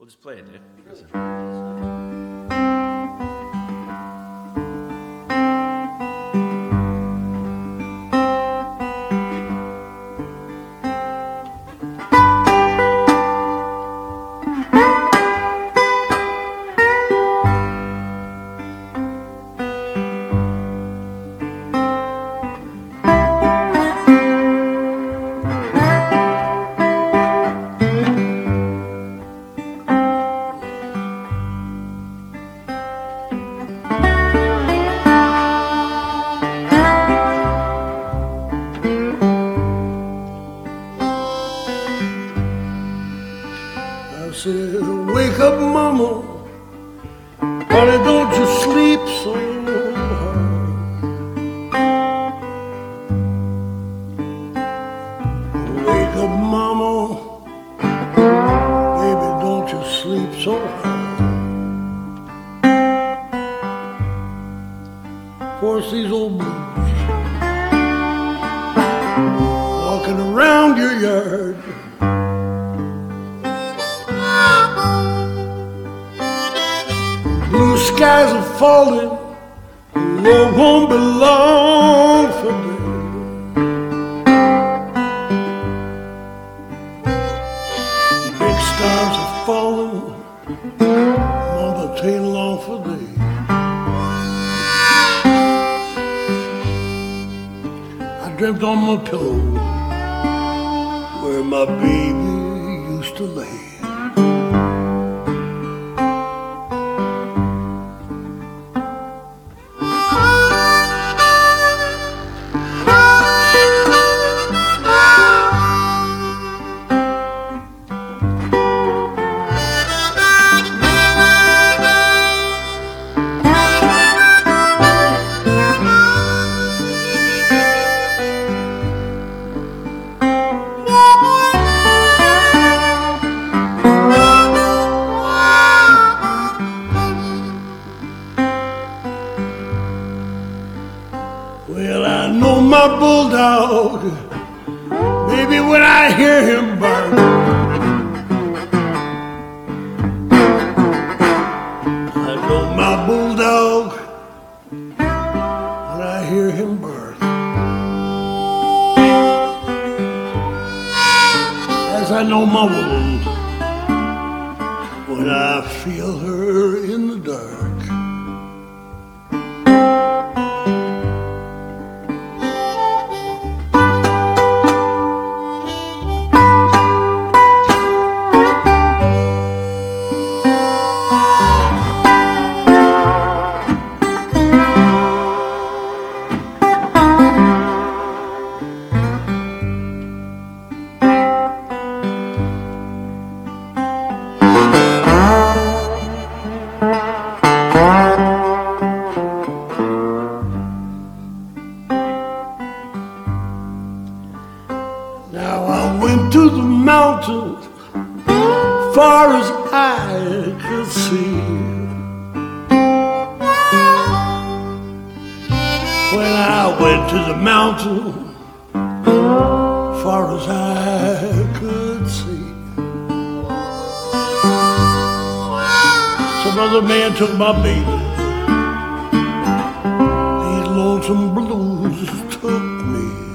We'll just play it, dude. I said, wake up, mama, honey, don't you sleep so hard. Wake up, mama, baby, don't you sleep so hard. Force these old blues walking around your yard. Blue skies are falling, love won't be long for me. Big stars are falling, mama, it ain't long for day. I dreamt on my pillow where my baby used to lay. Well, I know my bulldog, baby, when I hear him bark. I know my bulldog when I hear him bark. As I know my woman when I feel her in the dark. Now I went to the mountains far as I could see. When I went to the mountain far as I could see. Some other man took my baby. These lonesome blues took me.